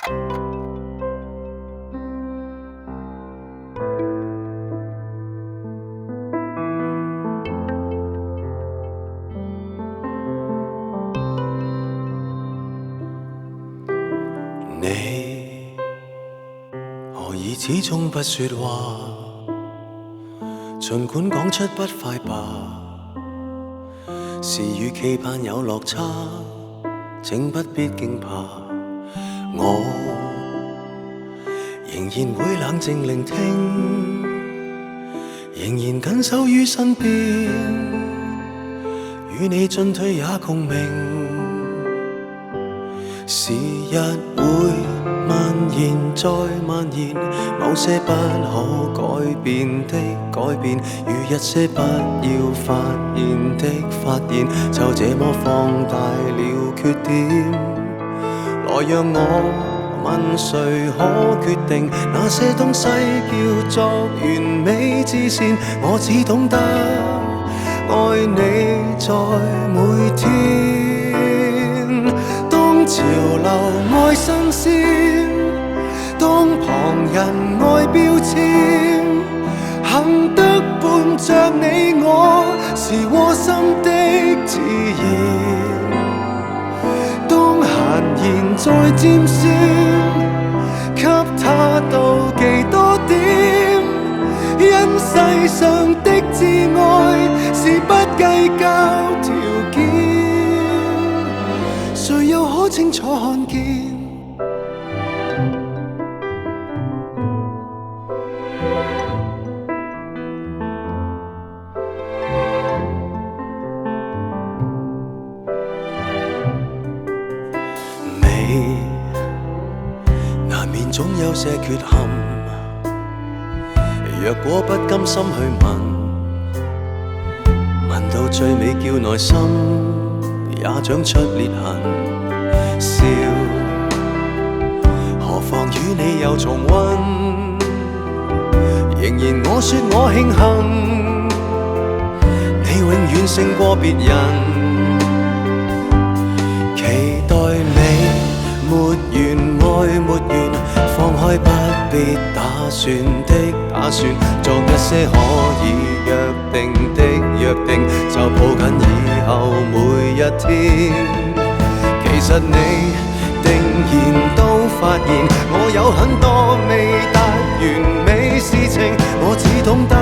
你何以始终不说话？尽管讲出不快吧，是与期盼有落差，请不必惊怕。我仍然会冷静聆听，仍然紧守于身边，与你进退也共鸣。时日会蔓延再蔓延，某些不可改变的改变，与一些不要发现的发现，就这么放大了缺点。来让我问谁可决定，那些东西叫做完美之线？我只懂得爱你在每天。潮流愛新鮮，當旁人愛標籤，幸得伴着你我，是窩心的自然。當閒言再尖酸，給他妒忌多點，因世上的摯愛是不計較條件。誰又可清楚看見？美難免總有些缺陷，若果不甘心去問到最尾叫內心也長出裂痕。笑，何妨與你又重溫？仍然我說我慶幸，你永遠勝過別人。期待你沒完愛沒完，放開不必打算的打算，作一些可以約定的約定，就抱緊以後每一天。其實你定然都發現，我有很多未達完美事情，我只懂得